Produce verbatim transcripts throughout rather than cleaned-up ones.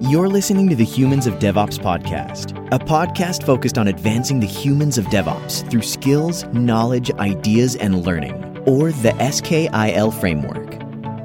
You're listening to the Humans of DevOps podcast, a podcast focused on advancing the humans of DevOps through skills, knowledge, ideas, and learning, or the S K I L framework.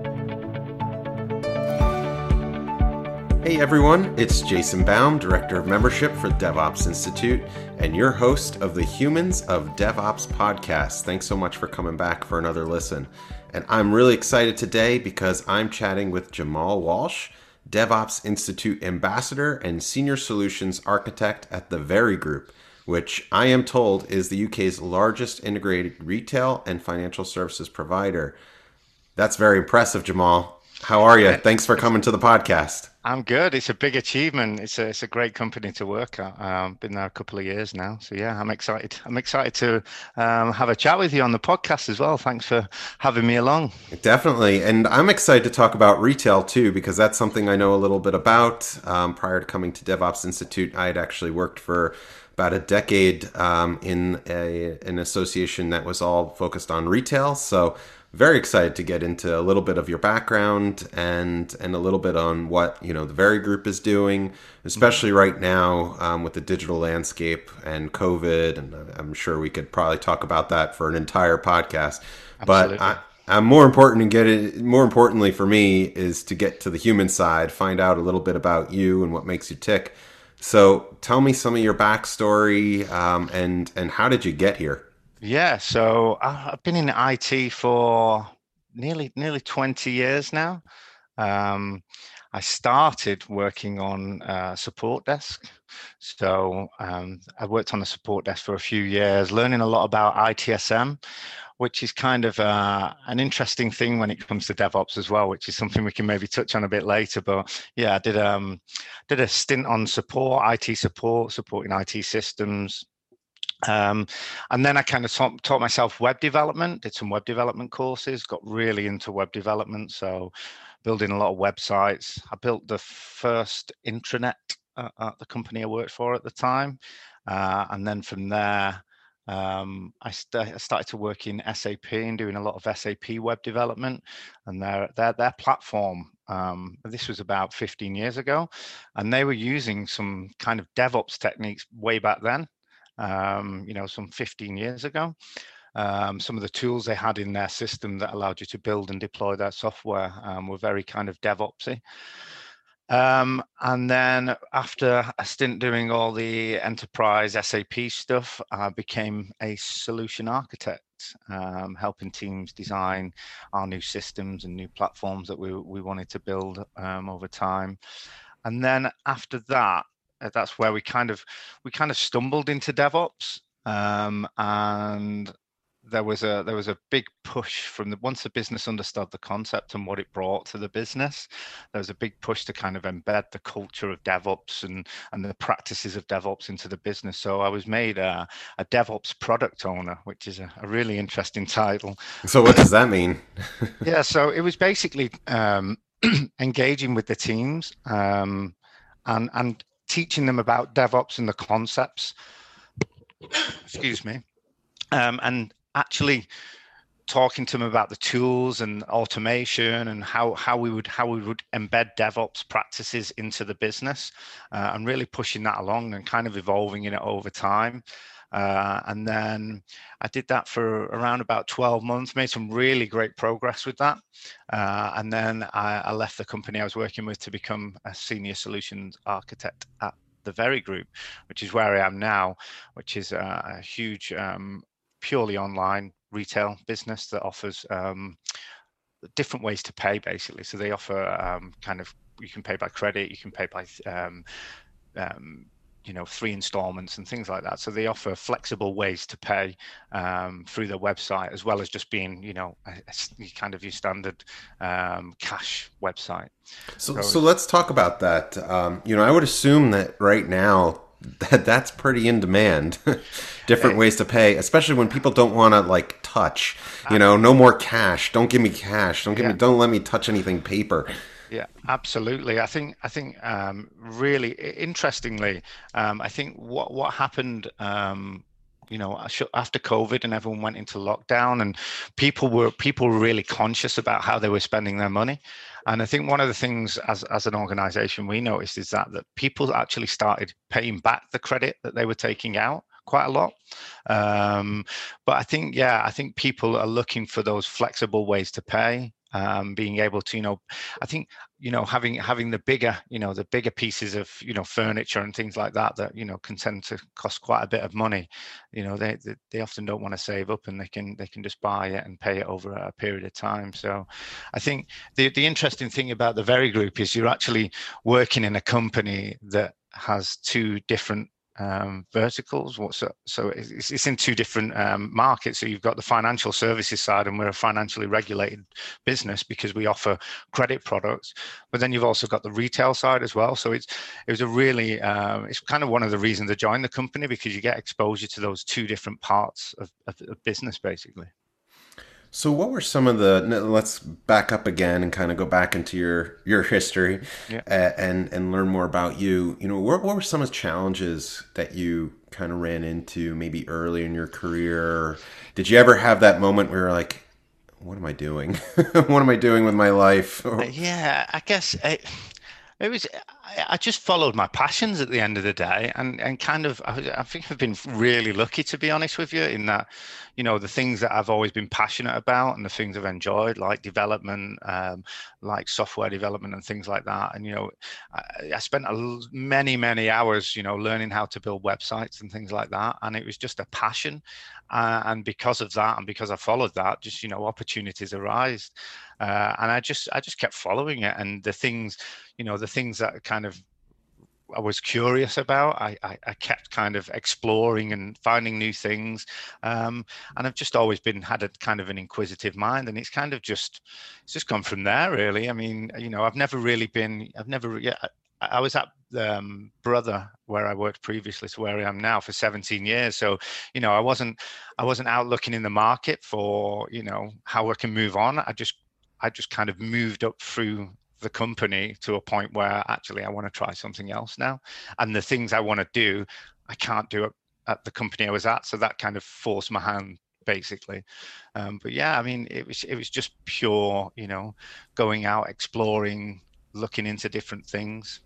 Hey everyone, it's Jason Baum, Director of Membership for DevOps Institute, and your host of the Humans of DevOps podcast. Thanks so much for coming back for another listen. And I'm really excited today because I'm chatting with Jamal Walsh, DevOps Institute Ambassador and Senior Solutions Architect at The Very Group, which I am told is the U K's largest integrated retail and financial services provider. That's very impressive, Jamal. How are you? Thanks for coming to the podcast. I'm good. It's a big achievement. It's a it's a great company to work at. Um, been there a couple of years now, so yeah, I'm excited. I'm excited to um, have a chat with you on the podcast as well. Thanks for having me along. Definitely, and I'm excited to talk about retail too because that's something I know a little bit about. Um, prior to coming to DevOps Institute, I had actually worked for about a decade um, in a an association that was all focused on retail. So very excited to get into a little bit of your background and and a little bit on what you know the Very Group is doing, especially right now um, with the digital landscape and COVID. And I'm sure we could probably talk about that for an entire podcast. Absolutely. But I, I'm more important to get it. More importantly for me is to get to the human side, find out a little bit about you and what makes you tick. So tell me some of your backstory um, and and how did you get here? Yeah, so I've been in I T for nearly nearly twenty years now. Um, I started working on a support desk. So um, I worked on the support desk for a few years, learning a lot about I T S M, which is kind of uh, an interesting thing when it comes to DevOps as well, which is something we can maybe touch on a bit later. But yeah, I did um did a stint on support, I T support, supporting I T systems. Um, and then I kind of taught, taught myself web development, did some web development courses, got really into web development. So building a lot of websites. I built the first intranet uh, at the company I worked for at the time. Uh, and then from there, um, I, st- I started to work in S A P and doing a lot of S A P web development. And their, their, their platform, um, this was about fifteen years ago, and they were using some kind of DevOps techniques way back then. Um, you know, some fifteen years ago. Um, some of the tools they had in their system that allowed you to build and deploy their software um, were very kind of DevOpsy. Um, and then after a stint doing all the enterprise S A P stuff, I became a solution architect, um, helping teams design our new systems and new platforms that we, we wanted to build um, over time. And then after that, that's where we kind of we kind of stumbled into DevOps, um, and there was a there was a big push from the once the business understood the concept and what it brought to the business. There was a big push to kind of embed the culture of DevOps and and the practices of DevOps into the business. So I was made a, a DevOps product owner, which is a, a really interesting title. So what does that mean? Yeah, so it was basically um, engaging with the teams um, and and teaching them about DevOps and the concepts, excuse me, um, and actually talking to them about the tools and automation and how, how we would how we would embed DevOps practices into the business, uh, and really pushing that along and kind of evolving in it over time. Uh, and then I did that for around about twelve months, made some really great progress with that. Uh, and then I, I left the company I was working with to become a senior solutions architect at The Very Group, which is where I am now, which is a, a huge, um, purely online retail business that offers um, different ways to pay, basically. So they offer um, kind of, you can pay by credit, you can pay by um, um, you know, three installments and things like that. So they offer flexible ways to pay um, through their website, as well as just being, you know, a, a kind of your standard um, cash website. So, so, so let's talk about that. Um, you know, I would assume that right now that that's pretty in demand. Different ways to pay, especially when people don't want to like touch. You know, no more cash. Don't give me cash. Don't give yeah. me. Don't let me touch anything paper. Yeah, absolutely. I think I think um, really interestingly, um, I think what what happened um, you know, after COVID and everyone went into lockdown, and people were people were really conscious about how they were spending their money. And I think one of the things as, as an organization we noticed is that that people actually started paying back the credit that they were taking out quite a lot. Um, but I think, yeah, I think people are looking for those flexible ways to pay. Um, being able to, you know, I think, you know, having having the bigger, you know, the bigger pieces of, you know, furniture and things like that, that, you know, can tend to cost quite a bit of money. You know, they they, they often don't want to save up, and they can they can just buy it and pay it over a period of time. So I think the the interesting thing about the Very Group is you're actually working in a company that has two different um, verticals. What's so, so it's, it's in two different um, markets. So you've got the financial services side, and we're a financially regulated business because we offer credit products. But then you've also got the retail side as well. So it's it was a really um, it's kind of one of the reasons I joined the company, because you get exposure to those two different parts of, of, of business, basically. So what were some of the, let's back up again and kind of go back into your, your history yeah. and, and learn more about you. You know, what, what were some of the challenges that you kind of ran into maybe early in your career? Did you ever have that moment where you're like, what am I doing? What am I doing with my life? Yeah, I guess it, it was, I just followed my passions at the end of the day, and, and kind of, I, I think I've been really lucky, to be honest with you, in that, you know, the things that I've always been passionate about and the things I've enjoyed, like development, um, like software development and things like that. And, you know, I, I spent a, many, many hours, you know, learning how to build websites and things like that. And it was just a passion. Uh, and because of that, and because I followed that, just, you know, opportunities arise. Uh, and I just, I just kept following it. And the things, you know, the things that kind of I was curious about, I, I, I kept kind of exploring and finding new things. Um, and I've just always been, had a kind of an inquisitive mind, and it's kind of just, it's just gone from there, really. I mean, you know, I've never really been, I've never, yeah, I, I was at um, Brother, where I worked previously to where I am now, for seventeen years. So, you know, I wasn't, I wasn't out looking in the market for, you know, how I can move on. I just, I just kind of moved up through the company to a point where actually I want to try something else now. And the things I want to do, I can't do it at the company I was at. So that kind of forced my hand, basically. Um, but yeah, I mean, it was, it was just pure, you know, going out, exploring, looking into different things.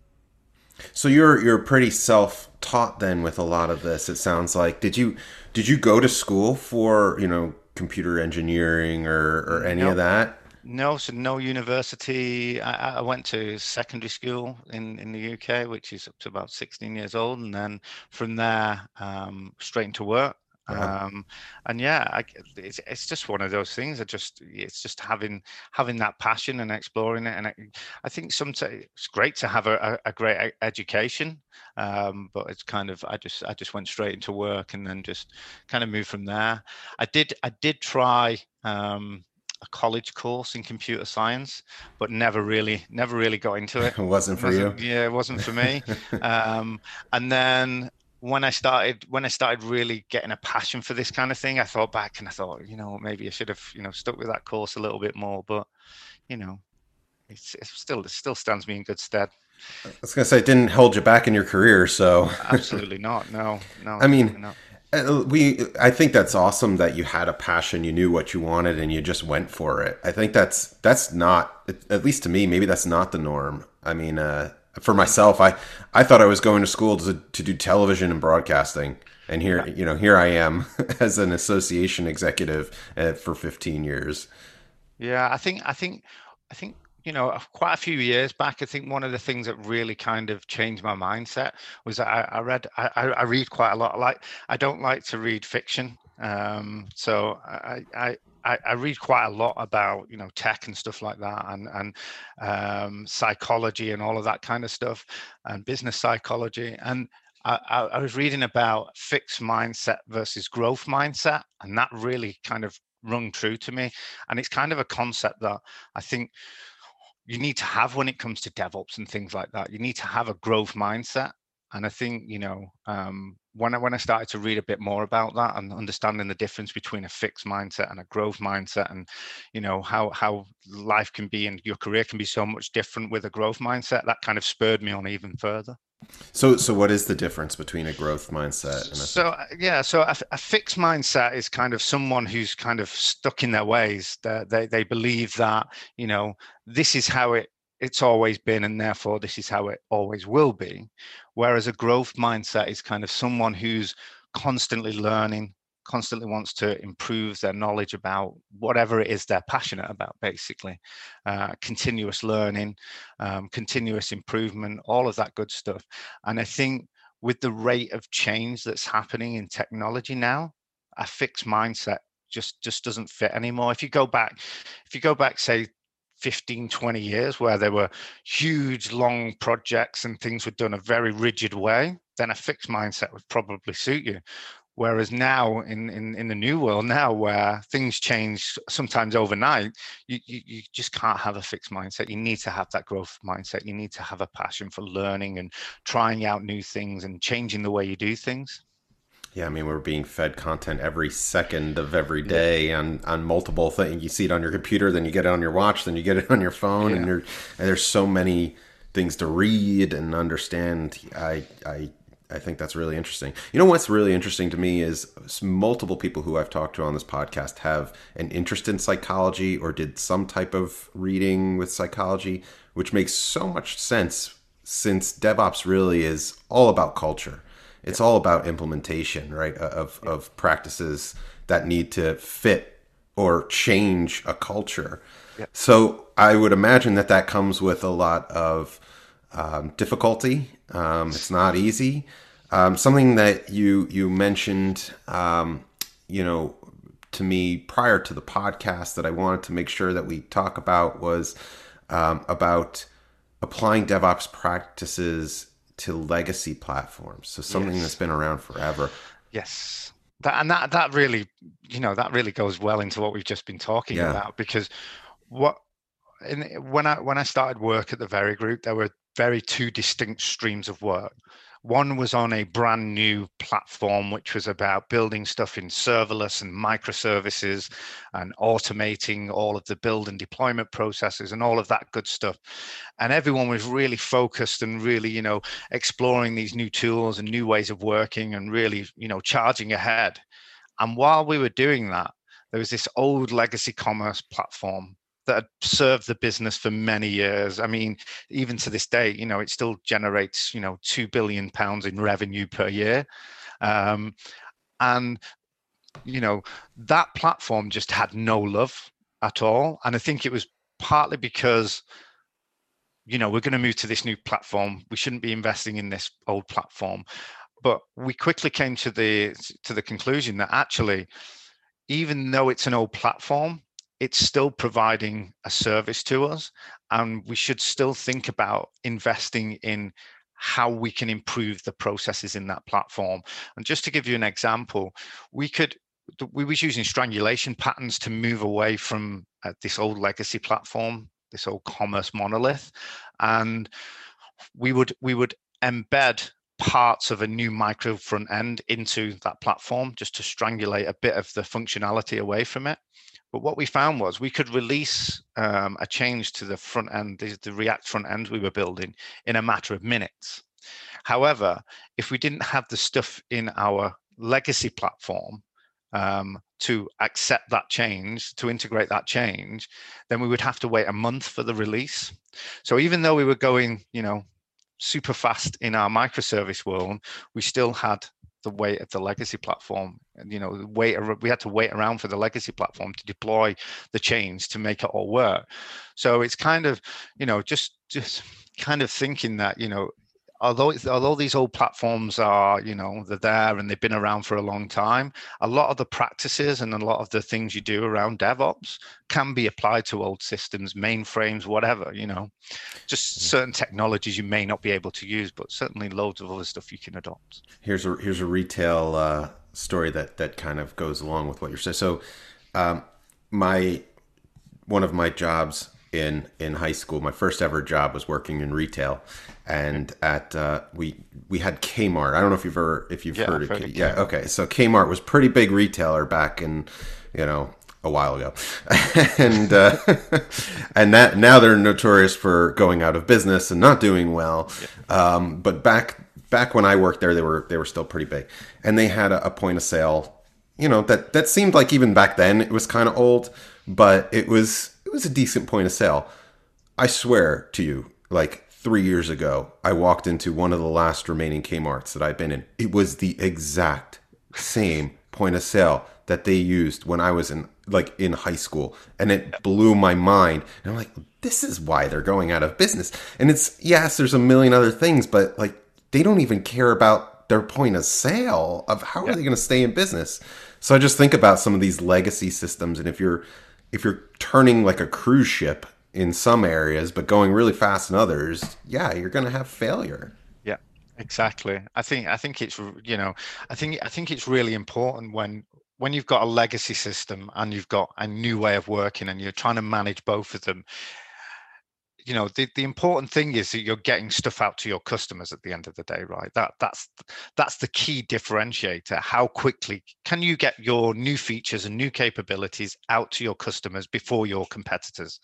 So you're you're pretty self-taught then with a lot of this, it sounds like. Did you did you go to school for, you know, computer engineering or, or any Nope. of that? No, so no university. I, I went to secondary school in, in the U K, which is up to about sixteen years old. And then from there, um, straight into work. Wow. Um, and yeah, I, it's, it's just one of those things. I just, it's just having, having that passion and exploring it. And I, I think sometimes it's great to have a, a, a great e- education. Um, but it's kind of, I just, I just went straight into work and then just kind of moved from there. I did, I did try, um, a college course in computer science, but never really, never really got into it. It wasn't It for you? wasn't, yeah, it wasn't for me. Um, and then when I started, when I started really getting a passion for this kind of thing, I thought back and I thought, you know, maybe I should have, you know, stuck with that course a little bit more. But, you know, it's, it's still, it still stands me in good stead. I was going to say, it didn't hold you back in your career, so. Absolutely not. No, no. I mean, not. Uh, we I think that's awesome that you had a passion, you knew what you wanted, and you just went for it. I think that's that's not, at least to me, maybe that's not the norm. I mean, uh, for myself, I, I thought I was going to school to to do television and broadcasting, and here you know here I am as an association executive uh, for fifteen years. Yeah, I think I think I think you know, quite a few years back, I think one of the things that really kind of changed my mindset was that I, I read, I, I read quite a lot. Like, I don't like to read fiction. Um, so I, I, I read quite a lot about, you know, tech and stuff like that, and, and um, psychology and all of that kind of stuff, and business psychology. And I, I was reading about fixed mindset versus growth mindset, and that really kind of rung true to me. And it's kind of a concept that I think you need to have when it comes to DevOps and things like that. You need to have a growth mindset. And I think, you know, um, when I, when I started to read a bit more about that and understanding the difference between a fixed mindset and a growth mindset, and you know how how life can be and your career can be so much different with a growth mindset, that kind of spurred me on even further. So, so what is the difference between a growth mindset and a So yeah, so a, a fixed mindset is kind of someone who's kind of stuck in their ways. They they, they believe that, you know, this is how it it's always been, and therefore this is how it always will be. Whereas a growth mindset is kind of someone who's constantly learning, constantly wants to improve their knowledge about whatever it is they're passionate about, basically. Uh, continuous learning, um, continuous improvement, all of that good stuff. And I think with the rate of change that's happening in technology now, a fixed mindset just just doesn't fit anymore. If you go back, if you go back, say, fifteen, twenty years where there were huge, long projects and things were done a very rigid way, then a fixed mindset would probably suit you. Whereas now in, in, in the new world now, where things change sometimes overnight, you, you, you just can't have a fixed mindset. You need to have that growth mindset. You need to have a passion for learning and trying out new things and changing the way you do things. Yeah, I mean, we're being fed content every second of every day yeah. on, on multiple things. You see it on your computer, then you get it on your watch, then you get it on your phone, yeah. and, you're, and there's so many things to read and understand. I, I I think that's really interesting. You know what's really interesting to me is multiple people who I've talked to on this podcast have an interest in psychology or did some type of reading with psychology, which makes so much sense since DevOps really is all about culture. It's all about implementation, right, of, of practices that need to fit or change a culture. Yep. So I would imagine that that comes with a lot of um, difficulty. Um, it's not easy. Um, something that you you mentioned, um, you know, to me prior to the podcast that I wanted to make sure that we talk about was um, about applying DevOps practices to legacy platforms. So something yes. that's been around forever. Yes. That, and that, that really, you know, that really goes well into what we've just been talking yeah. about, because what, in, when I, when I started work at the Very Group, there were very two distinct streams of work. One was on a brand new platform, which was about building stuff in serverless and microservices and automating all of the build and deployment processes and all of that good stuff. And everyone was really focused and really, you know, exploring these new tools and new ways of working and really, you know, charging ahead. And while we were doing that, there was this old legacy commerce platform that had served the business for many years. I mean, even to this day, you know, it still generates, you know, two billion pounds in revenue per year. Um, and, you know, that platform just had no love at all. And I think it was partly because, you know, we're going to move to this new platform. We shouldn't be investing in this old platform. But we quickly came to the to the conclusion that actually, even though it's an old platform, it's still providing a service to us, and we should still think about investing in how we can improve the processes in that platform. And just to give you an example, we could we was using strangulation patterns to move away from uh, this old legacy platform, this old commerce monolith, and we would we would embed parts of a new micro front end into that platform just to strangulate a bit of the functionality away from it. But what we found was we could release um, a change to the front end, the, the React front end we were building, in a matter of minutes. However, if we didn't have the stuff in our legacy platform um, to accept that change, to integrate that change, then we would have to wait a month for the release. So even though we were going, you know, super fast in our microservice world, we still had the weight of the legacy platform. And, you know, wait, we had to wait around for the legacy platform to deploy the change to make it all work. So it's kind of, you know, just just kind of thinking that, you know, although although these old platforms are, you know, they're there and they've been around for a long time, a lot of the practices and a lot of the things you do around DevOps can be applied to old systems, mainframes, whatever, you know, just certain technologies you may not be able to use, but certainly loads of other stuff you can adopt. Here's a here's a retail uh, story that that kind of goes along with what you're saying. So, um, my one of my jobs in in high school. My first ever job was working in retail, and at uh, we we had Kmart. I don't know if you've ever if you've Yeah, heard I've of heard K- of yeah. Kmart. Okay, so Kmart was pretty big retailer back in, you know, a while ago, and uh, and that now they're notorious for going out of business and not doing well. Um, but back back when I worked there, they were they were still pretty big, and they had a, a point of sale. You know, that that seemed like even back then it was kind of old, but it was it was a decent point of sale. I swear to you, like three years ago, I walked into one of the last remaining Kmart's that I've been in. It was the exact same point of sale that they used when I was in like in high school, and it blew my mind. And I'm like, this is why they're going out of business. And it's yes, there's a million other things, but like they don't even care about their point of sale of how Yeah. are they going to stay in business. So I just think about some of these legacy systems, and if you're if you're turning like a cruise ship in some areas but going really fast in others, yeah, you're going to have failure. Yeah, exactly. I think I think it's r- you know I think I think it's really important when when you've got a legacy system and you've got a new way of working and you're trying to manage both of them. You know, the, the important thing is that you're getting stuff out to your customers at the end of the day, right? That that's that's the key differentiator. How quickly can you get your new features and new capabilities out to your customers before your competitors?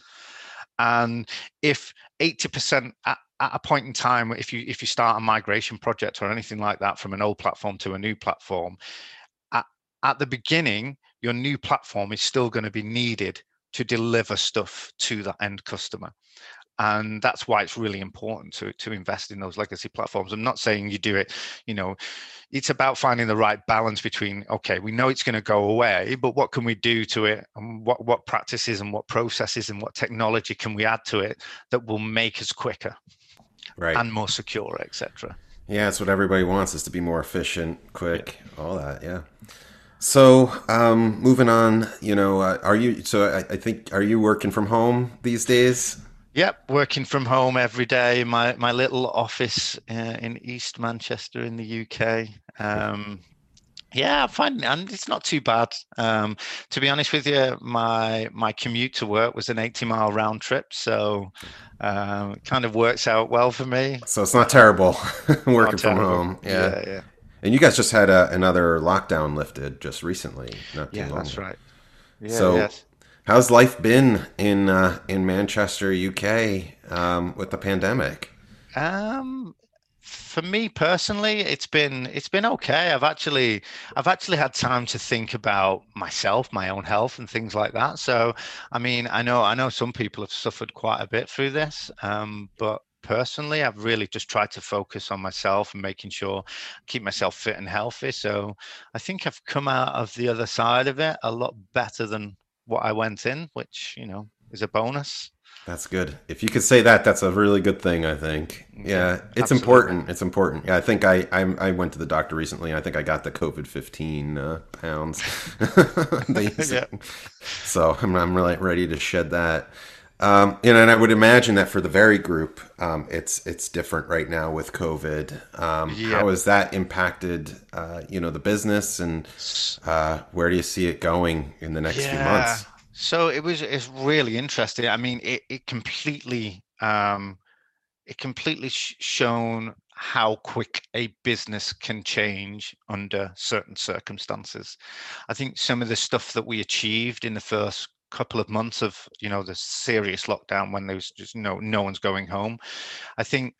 And if eighty percent at, at a point in time, if you if you start a migration project or anything like that from an old platform to a new platform, at, at the beginning, your new platform is still going to be needed to deliver stuff to the end customer. And that's why it's really important to to invest in those legacy platforms. I'm not saying you do it, you know, it's about finding the right balance between, okay, we know it's going to go away, but what can we do to it, and what what practices and what processes and what technology can we add to it that will make us quicker Right. and more secure, et cetera. Yeah, that's what everybody wants, is to be more efficient, Yeah. quick, all that. Yeah. So, um, moving on, you know, uh, are you, so I, I think, are you working from home these days? Yep, working from home every day. My my little office uh, in East Manchester in the U K. Um, Yeah, I'm fine, and it's not too bad. Um, to be honest with you, my my commute to work was an eighty mile round trip, so um, it kind of works out well for me. So it's not Um, terrible not working from terrible. home. Yeah. Yeah, yeah, And you guys just had a, another lockdown lifted just recently, not too yeah. long That's ago. right. Yeah, So, yes. how's life been in uh, in Manchester, U K, um, with the pandemic? Um, for me personally, it's been it's been okay. I've actually I've actually had time to think about myself, my own health, and things like that. So, I mean, I know I know some people have suffered quite a bit through this, um, but personally, I've really just tried to focus on myself and making sure I keep myself fit and healthy. So, I think I've come out of the other side of it a lot better than what I went in, which, you know, is a bonus. That's good. If you could say that, that's a really good thing, I think. Yeah, Yeah, it's absolutely. important. It's important. Yeah, I think I I, I went to the doctor recently. I think I got the COVID fifteen uh, pounds. They use Yeah. it. So I'm I'm really ready to shed that. Um, you know, and I would imagine that for the Very Group, um, it's it's different right now with COVID. Um, Yeah. how has that impacted, uh, you know, the business, and uh, where do you see it going in the next few Yeah. months? So it was it's really interesting. I mean, it it completely um it completely sh shown how quick a business can change under certain circumstances. I think some of the stuff that we achieved in the first couple of months of, you know, the serious lockdown when there was just no no one's going home. I think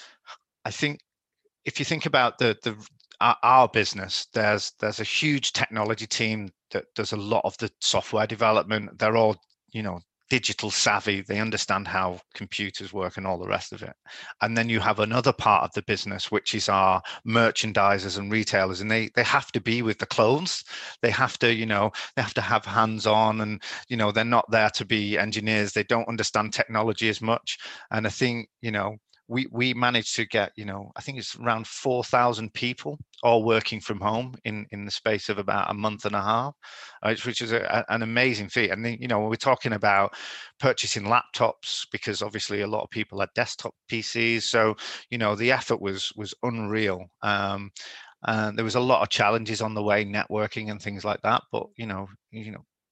I think if you think about the the our, our business, there's there's a huge technology team that does a lot of the software development. They're all, you know, digital savvy. They understand how computers work and all the rest of it. And then you have another part of the business, which is our merchandisers and retailers, and they they have to be with the clothes. They have to, you know, they have to have hands on, and you know, they're not there to be engineers. They don't understand technology as much. And I think, you know, we we managed to get, you know, I think it's around four thousand people all working from home in in the space of about a month and a half, uh, which is a, a- an amazing feat. And then, you know, when we're talking about purchasing laptops, because obviously a lot of people had desktop P Cs, so you know, the effort was was unreal. Um, and there was a lot of challenges on the way, networking and things like that. But you know, you know,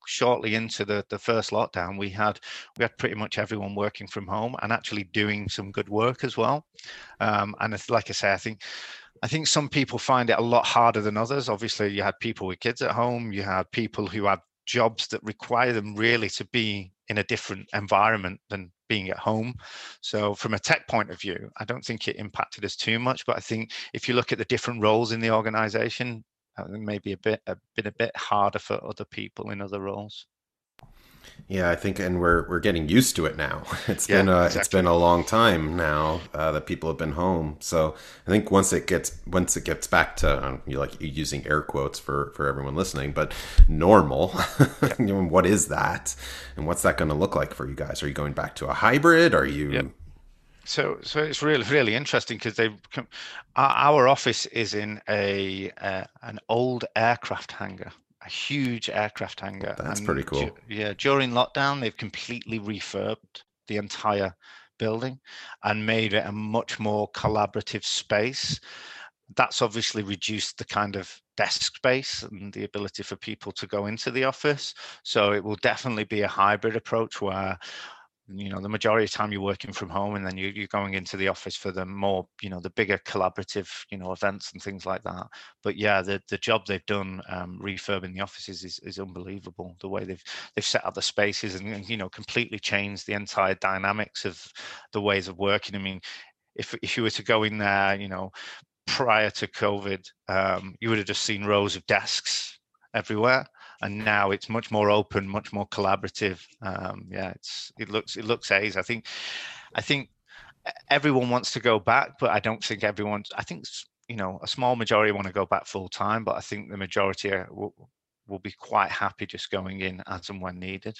shortly into the the first lockdown, we had we had pretty much everyone working from home and actually doing some good work as well. Um, and it's, like I say, I think I think some people find it a lot harder than others. Obviously, you had people with kids at home, you had people who had jobs that require them really to be in a different environment than being at home. So from a tech point of view, I don't think it impacted us too much. But I think if you look at the different roles in the organization, uh, maybe a bit a bit a bit harder for other people in other roles. Yeah, I think, and we're we're getting used to it now. It's Yeah, been a exactly. it's been a long time now uh, that people have been home. So I think once it gets once it gets back to um, you like using air quotes for for everyone listening, but normal. You know, what is that, and what's that going to look like for you guys? Are you going back to a hybrid? Are you? Yeah. So, so it's really, really interesting because they, our, our office is in a uh, an old aircraft hangar, a huge aircraft hangar. That's and pretty cool. du- yeah, during lockdown, they've completely refurbed the entire building and made it a much more collaborative space. That's obviously reduced the kind of desk space and the ability for people to go into the office. So it will definitely be a hybrid approach where, you know, the majority of the time you're working from home and then you, you're going into the office for the more, you know, the bigger collaborative, you know, events and things like that. But yeah, the the job they've done um, refurbing the offices is, is unbelievable. The way they've they've set up the spaces and, and, you know, completely changed the entire dynamics of the ways of working. I mean, if if you were to go in there, you know, prior to COVID, um, you would have just seen rows of desks everywhere, and now it's much more open, much more collaborative. Um, yeah, it's it looks it looks ace. I think I think everyone wants to go back, but I don't think everyone. I think you know a small majority want to go back full time, but I think the majority are, will will be quite happy just going in as and when needed.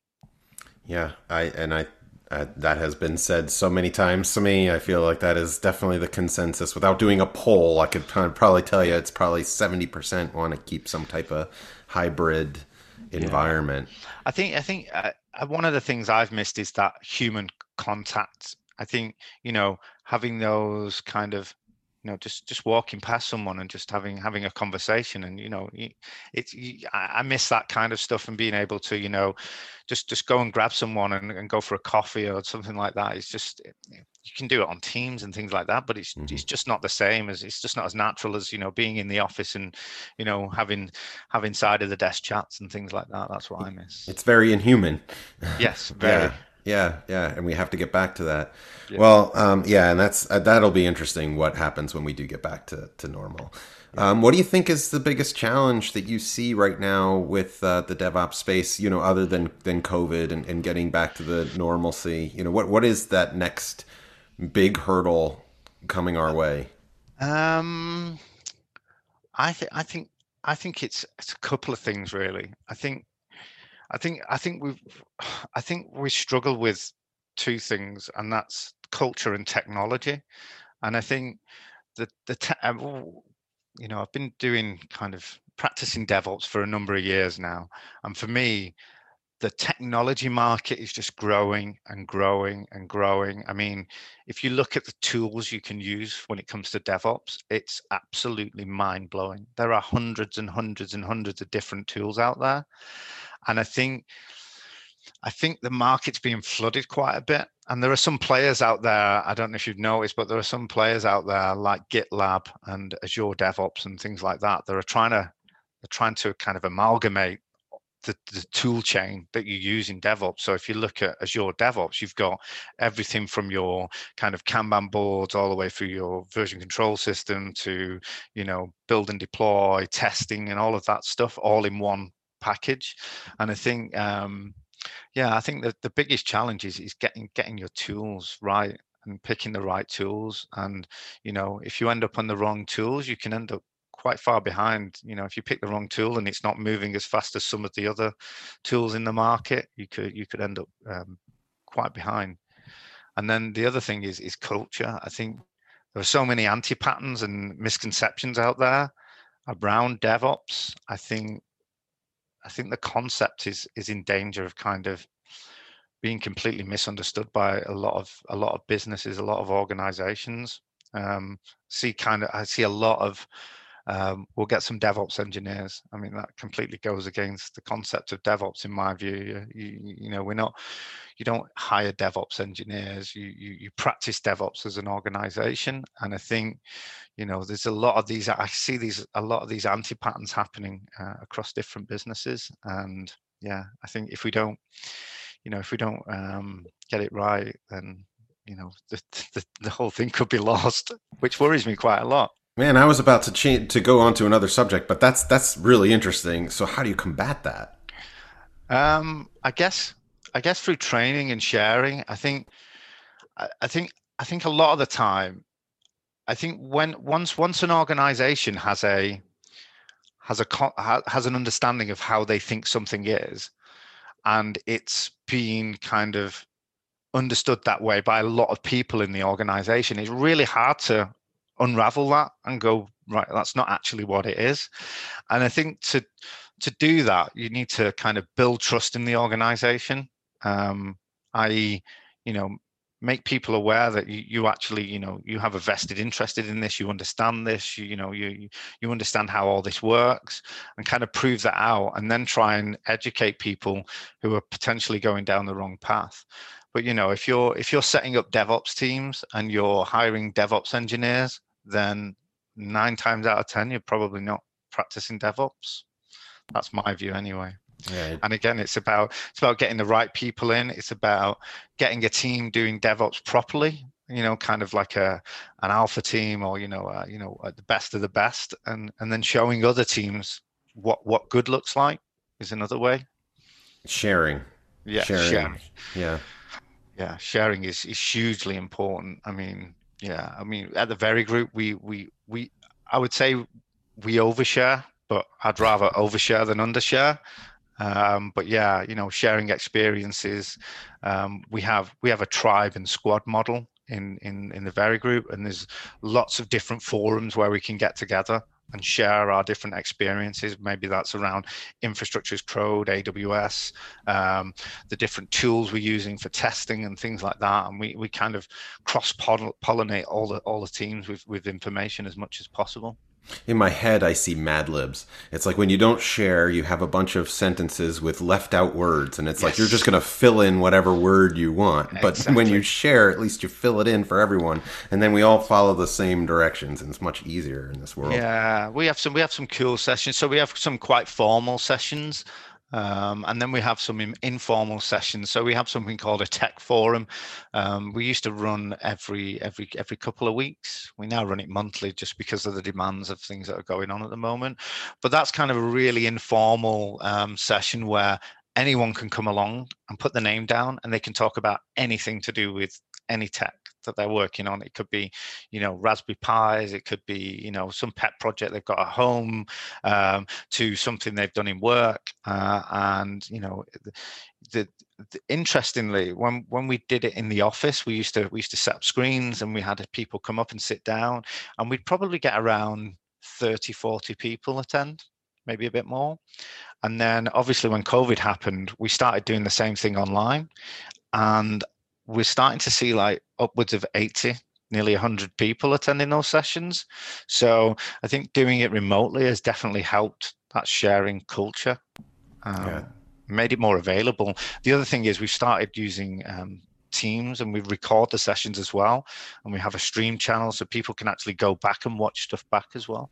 Yeah, I and I uh, that has been said so many times to me. I feel like that is definitely the consensus. Without doing a poll, I could kind of probably tell you it's probably seventy percent want to keep some type of hybrid environment. Yeah. I think I think uh, one of the things I've missed is that human contact. I think, you know, having those kind of, you know, just just walking past someone and just having having a conversation, and you know, it's I miss that kind of stuff, and being able to, you know, just just go and grab someone and, and go for a coffee or something like that. It's just, you can do it on Teams and things like that, but it's mm-hmm. it's just not the same as it's just not as natural as, you know, being in the office and, you know, having having side of the desk chats and things like that. That's what I miss. It's very inhuman. Yes, very. Yeah. Yeah, yeah, and we have to get back to that. Yeah. Well, um, yeah, and that's uh, that'll be interesting. What happens when we do get back to to normal? Yeah. Um, what do you think is the biggest challenge that you see right now with uh, the DevOps space? You know, other than than COVID and, and getting back to the normalcy. You know, what what is that next big hurdle coming our way? Um, I think I think I think it's it's a couple of things really. I think. I think I think we've I think we struggle with two things, and that's culture and technology. And I think that the te- you know, I've been doing kind of practicing DevOps for a number of years now, and for me, the technology market is just growing and growing and growing. I mean, if you look at the tools you can use when it comes to DevOps, it's absolutely mind-blowing. There are hundreds and hundreds and hundreds of different tools out there. And I think I think the market's being flooded quite a bit. And there are some players out there, I don't know if you've noticed, but there are some players out there like GitLab and Azure DevOps and things like that that are trying to they're trying to kind of amalgamate the, the tool chain that you use in DevOps. So if you look at Azure DevOps, you've got everything from your kind of Kanban boards all the way through your version control system to, you know, build and deploy, testing and all of that stuff all in one package. And I think um yeah I think that the biggest challenge is is getting getting your tools right and picking the right tools. And you know, if you end up on the wrong tools, you can end up quite far behind. You know, if you pick the wrong tool and it's not moving as fast as some of the other tools in the market, you could you could end up um, quite behind. And then the other thing is is culture. I think there are so many anti-patterns and misconceptions out there around DevOps. I think I think the concept is is in danger of kind of being completely misunderstood by a lot of a lot of businesses, a lot of organizations. Um, see kind of I see a lot of um, we'll get some DevOps engineers. I mean, that completely goes against the concept of DevOps, in my view. You, you, you know, we're not, you don't hire DevOps engineers. You, you, you practice DevOps as an organization. And I think, you know, there's a lot of these, I see these, a lot of these anti-patterns happening uh, across different businesses. And yeah, I think if we don't, you know, if we don't um, get it right, then, you know, the, the, the whole thing could be lost, which worries me quite a lot. Man, I was about to change to go on to another subject, but that's that's really interesting. So how do you combat that? Um, I guess I guess through training and sharing. I think I, I think I think a lot of the time, I think when once once an organization has a has a has an understanding of how they think something is, and it's been kind of understood that way by a lot of people in the organization, it's really hard to unravel that and go, right, that's not actually what it is. And I think to to do that, you need to kind of build trust in the organization, um, that is, you know, make people aware that you, you actually, you know, you have a vested interest in this, you understand this, you, you know, you you understand how all this works, and kind of prove that out, and then try and educate people who are potentially going down the wrong path. But, you know, if you're if you're setting up DevOps teams and you're hiring DevOps engineers, then nine times out of ten, you're probably not practicing DevOps. That's my view anyway. Right. And again, it's about it's about getting the right people in. It's about getting a team doing DevOps properly. You know, kind of like a an alpha team, or you know, uh, you know, uh, the best of the best, and and then showing other teams what what good looks like is another way. Sharing. Yeah. Sharing. Sharing. Yeah. Yeah, sharing is, is hugely important. I mean, yeah, I mean, at the Very Group, we we we I would say we overshare, but I'd rather overshare than undershare. Um, but yeah, you know, sharing experiences. Um, we have we have a tribe and squad model in in in the Very Group, and there's lots of different forums where we can get together and share our different experiences. Maybe that's around infrastructure as code, A W S, um, the different tools we're using for testing and things like that. And we, we kind of cross-pollinate all the all the teams with, with information as much as possible. In my head, I see Mad Libs. It's like when you don't share, you have a bunch of sentences with left out words, and it's yes. like you're just going to fill in whatever word you want. But exactly. when you share, at least you fill it in for everyone, and then we all follow the same directions, and it's much easier in this world. Yeah, we have some we have some cool sessions. So we have some quite formal sessions. Um, and then we have some in, informal sessions. So we have something called a tech forum. Um, we used to run every every every couple of weeks. We now run it monthly just because of the demands of things that are going on at the moment. But that's kind of a really informal um, session where anyone can come along and put the name down, and they can talk about anything to do with any tech that they're working on. It could be, you know, Raspberry Pis, it could be, you know, some pet project they've got at home, um, to something they've done in work. Uh, and, you know, the, the, the, interestingly, when when we did it in the office, we used to we used to set up screens, and we had people come up and sit down, and we'd probably get around thirty, forty people attend, maybe a bit more. And then obviously when COVID happened, we started doing the same thing online, and we're starting to see like upwards of eighty, nearly one hundred people attending those sessions. So I think doing it remotely has definitely helped that sharing culture, um, yeah. made it more available. The other thing is we've started using um, Teams, and we record the sessions as well. And we have a stream channel so people can actually go back and watch stuff back as well.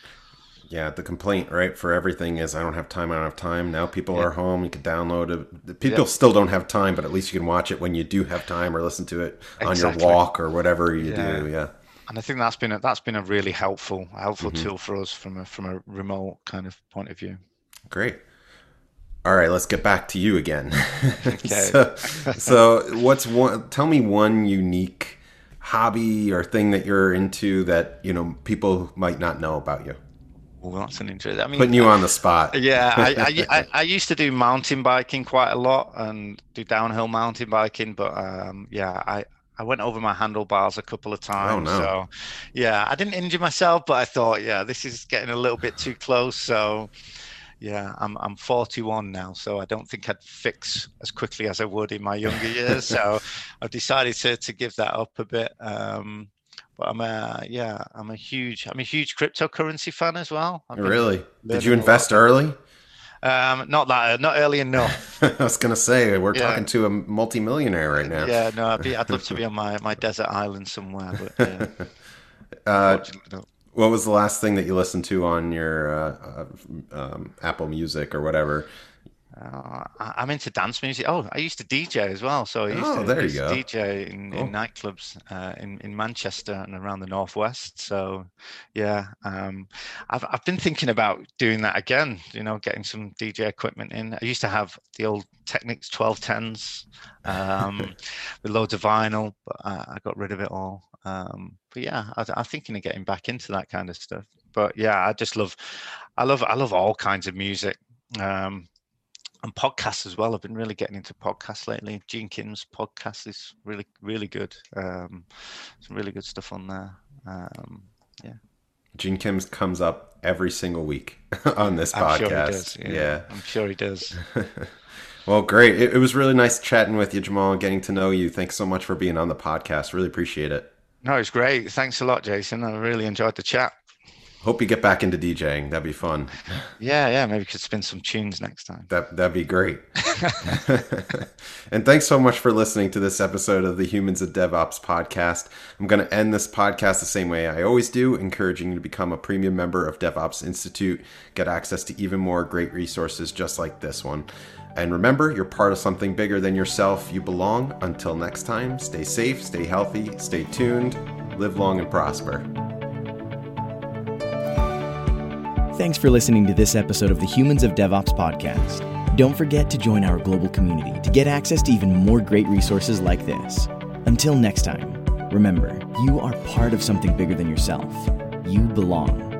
Yeah, the complaint, right, for everything is I don't have time, I don't have time. Now people yeah. are home, you can download it. People yeah. still don't have time, but at least you can watch it when you do have time, or listen to it on exactly. your walk or whatever you yeah. do. Yeah. And I think that's been a, that's been a really helpful helpful mm-hmm. tool for us from a from a remote kind of point of view. Great. All right, let's get back to you again. Okay. so, so what's one tell me one unique hobby or thing that you're into that, you know, people might not know about you. Well, that's an interesting. I mean, putting you on the spot. Yeah, I, I, I I used to do mountain biking quite a lot and do downhill mountain biking, but um, yeah, I, I went over my handlebars a couple of times. Oh, no. So, yeah, I didn't injure myself, but I thought, yeah, this is getting a little bit too close. So, yeah, I'm I'm forty-one now, so I don't think I'd fix as quickly as I would in my younger years. So, I've decided to to give that up a bit. Um, but I'm a yeah, I'm a huge I'm a huge cryptocurrency fan as well. I've been Really? Did you learning a invest lot. early? Um, not that not early enough. I was gonna say we're Yeah, talking to a multimillionaire right now. yeah. No, I'd be I'd love to be on my my desert island somewhere, but yeah, uh, unfortunately, no. what was the last thing that you listened to on your uh, uh, um, Apple Music or whatever? Uh, I- I'm into dance music. Oh, I used to D J as well. So I used Oh, to, there I you used to go. D J in, Cool. in nightclubs uh, in in Manchester and around the northwest. So, yeah, um, I've I've been thinking about doing that again. You know, getting some D J equipment in. I used to have the old Technics twelve tens um, with loads of vinyl, but I, I got rid of it all. Um, but yeah, I, I'm thinking of getting back into that kind of stuff. But yeah, I just love, I love, I love all kinds of music. Um, and podcasts as well. I've been really getting into podcasts lately. Gene Kim's podcast is really, really good. Um, some really good stuff on there. Um, yeah. Gene Kim's comes up every single week on this I'm sure he podcast. does. Yeah, Yeah. I'm sure he does. Well, great. It, it was really nice chatting with you, Jamal, and getting to know you. Thanks so much for being on the podcast. Really appreciate it. No, it's great. Thanks a lot, Jason. I really enjoyed the chat. Hope you get back into DJing. That'd be fun. Yeah, yeah. Maybe we could spin some tunes next time. That that'd be great. And thanks so much for listening to this episode of the Humans of DevOps podcast. I'm going to end this podcast the same way I always do, encouraging you to become a premium member of DevOps Institute, get access to even more great resources just like this one. And remember, you're part of something bigger than yourself. You belong. Until next time, stay safe, stay healthy, stay tuned, live long and prosper. Thanks for listening to this episode of the Humans of DevOps podcast. Don't forget to join our global community to get access to even more great resources like this. Until next time, remember, you are part of something bigger than yourself. You belong.